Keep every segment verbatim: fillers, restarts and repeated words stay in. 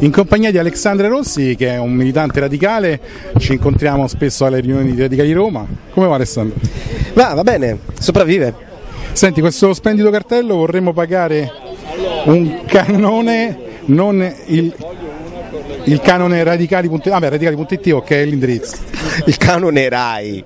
in compagnia di Alexandre Rossi, che è un militante radicale. Ci incontriamo spesso alle riunioni di Radicali Roma. Come va, Alessandro? Va, va bene, sopravvive. Senti, questo splendido cartello vorremmo pagare un canone, non il, il canone radicali punto it, ah, beh, radicali punto it, che è l'indirizzo. Il canone Rai.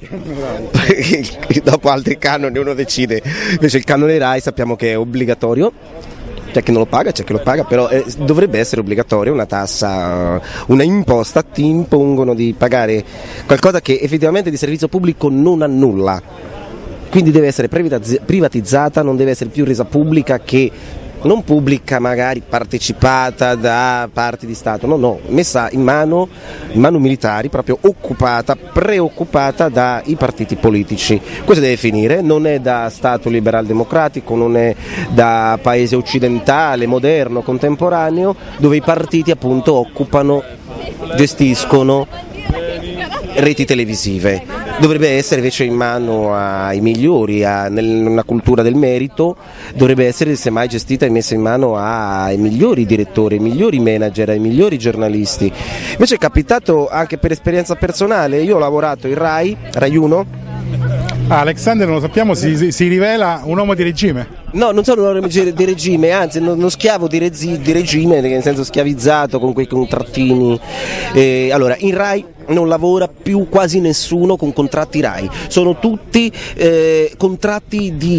Dopo altri canoni uno decide. Invece il canone Rai sappiamo che è obbligatorio. C'è chi non lo paga, c'è chi lo paga, però eh, dovrebbe essere obbligatorio, una tassa, una imposta, ti impongono di pagare qualcosa che effettivamente di servizio pubblico non ha nulla, quindi deve essere privatizzata, non deve essere più resa pubblica, che non pubblica magari partecipata da parti di Stato, no, no, messa in mano, in mano militari, proprio occupata, preoccupata dai partiti politici. Questo deve finire, non è da Stato liberal democratico, non è da paese occidentale, moderno, contemporaneo, dove i partiti appunto occupano, gestiscono reti televisive. Dovrebbe essere invece in mano ai migliori, a, nella cultura del merito, dovrebbe essere semmai gestita e messa in mano ai migliori direttori, ai migliori manager, ai migliori giornalisti. Invece è capitato anche per esperienza personale, io ho lavorato in Rai, Rai uno. Ah, Alexander, non lo sappiamo, si, si rivela un uomo di regime. No, non sono un uomo di regime, anzi uno schiavo di, rezi, di regime, nel senso schiavizzato con quei contrattini. Eh, allora, in Rai non lavora più quasi nessuno con contratti Rai, sono tutti eh, contratti di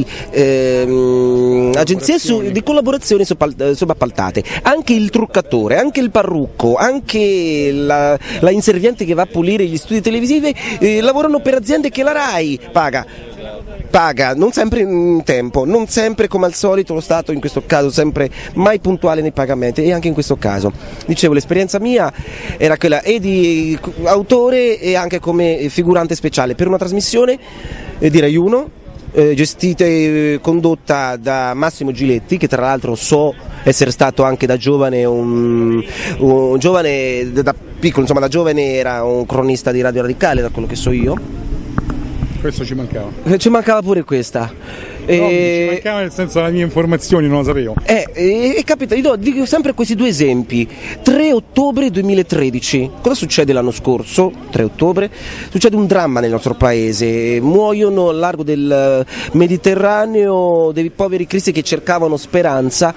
eh, agenzie su, di collaborazioni subappaltate. Anche il truccatore, anche il parrucco, anche la, la inserviente che va a pulire gli studi televisivi eh, lavorano per aziende che la Rai paga. Paga, non sempre in tempo, non sempre come al solito lo Stato in questo caso, sempre mai puntuale nei pagamenti, e anche in questo caso. Dicevo, l'esperienza mia era quella e di autore e anche come figurante speciale per una trasmissione eh, di Rai uno, eh, gestita e condotta da Massimo Giletti, che tra l'altro so essere stato anche da giovane un, un giovane, da piccolo, insomma da giovane era un cronista di Radio Radicale, da quello che so io. Questo ci mancava. Ci mancava pure questa. No, e... ci mancava nel senso le mie informazioni, non lo sapevo. Eh, e, e capita, io do, dico sempre questi due esempi. tre ottobre duemilatredici, cosa succede l'anno scorso? tre ottobre, succede un dramma nel nostro paese, muoiono al largo del Mediterraneo dei poveri cristi che cercavano speranza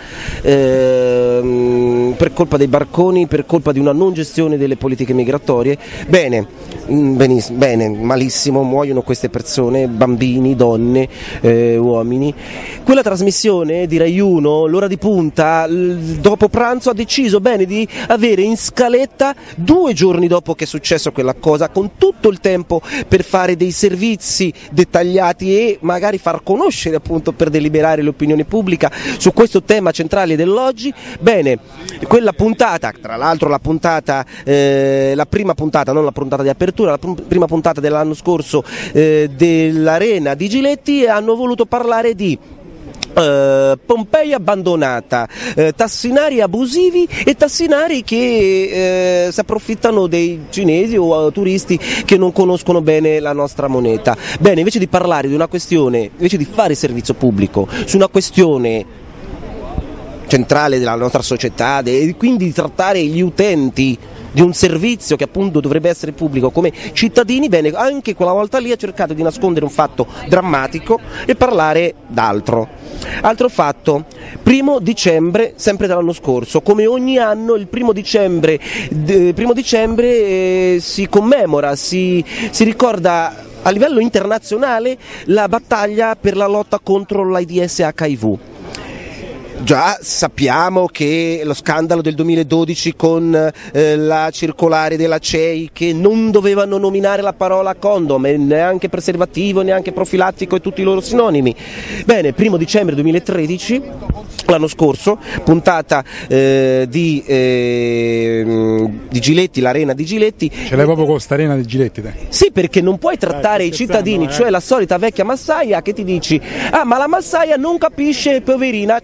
eh, per colpa dei barconi, per colpa di una non gestione delle politiche migratorie. Bene, benissimo, bene, malissimo, muoiono queste persone, bambini, donne, eh, uomini. Quella trasmissione di Rai uno, l'ora di punta, dopo pranzo ha deciso bene di avere in scaletta, due giorni dopo che è successo quella cosa, con tutto il tempo per fare dei servizi dettagliati e magari far conoscere appunto per deliberare l'opinione pubblica su questo tema centrale dell'oggi. Bene, quella puntata, tra l'altro la puntata, eh, la prima puntata, non la puntata di apertura, la pr- prima puntata dell'anno scorso eh, dell'Arena di Giletti, hanno voluto parlare di Uh, Pompei abbandonata, uh, tassinari abusivi e tassinari che uh, si approfittano dei cinesi o uh, turisti che non conoscono bene la nostra moneta. Bene, invece di parlare di una questione, invece di fare servizio pubblico su una questione centrale della nostra società e quindi di trattare gli utenti di un servizio che appunto dovrebbe essere pubblico come cittadini, bene, anche quella volta lì ha cercato di nascondere un fatto drammatico e parlare d'altro. Altro fatto, primo dicembre, sempre dall'anno scorso, come ogni anno il primo dicembre, d- primo dicembre eh, si commemora, si, si ricorda a livello internazionale la battaglia per la lotta contro l'AIDS acca i vu. Già sappiamo che lo scandalo del duemiladodici con eh, la circolare della C E I che non dovevano nominare la parola condom, neanche preservativo, neanche profilattico e tutti i loro sinonimi. Bene, primo dicembre duemilatredici, l'anno scorso, puntata eh, di, eh, di Giletti, l'Arena di Giletti. Ce l'hai proprio con questa Arena di Giletti, dai. Sì, perché non puoi trattare i cittadini, eh. cioè la solita vecchia massaia che ti dici: ah, ma la massaia non capisce, poverina. Certo che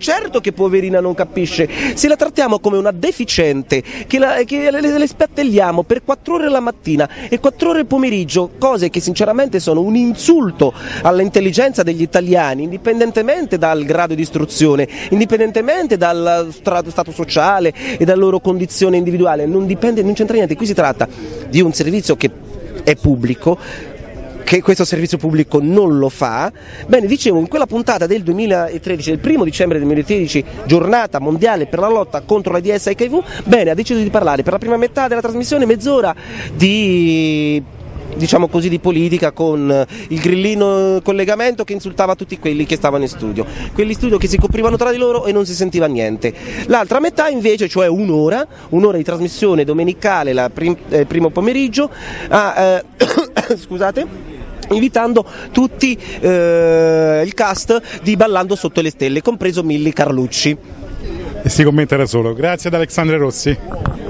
che poverina non capisce, se la trattiamo come una deficiente, che, la, che le, le spiattelliamo per quattro ore la mattina e quattro ore il pomeriggio, cose che sinceramente sono un insulto all'intelligenza degli italiani, indipendentemente dal grado di istruzione, indipendentemente dal stato sociale e dalla loro condizione individuale, non dipende, non c'entra niente. Qui si tratta di un servizio che è pubblico, che questo servizio pubblico non lo fa. Bene, dicevo, in quella puntata del duemilatredici, del primo dicembre del duemilatredici, giornata mondiale per la lotta contro l'AIDS e l'H I V, bene, ha deciso di parlare per la prima metà della trasmissione mezz'ora di, diciamo così, di politica, con il grillino collegamento che insultava tutti quelli che stavano in studio, quelli in studio che si coprivano tra di loro e non si sentiva niente. L'altra metà invece, cioè un'ora, un'ora di trasmissione domenicale, la prim, eh, primo pomeriggio, a, eh, scusate, invitando tutti eh, il cast di Ballando sotto le stelle, compreso Milly Carlucci. E si commenta da solo. Grazie ad Alexandre Rossi.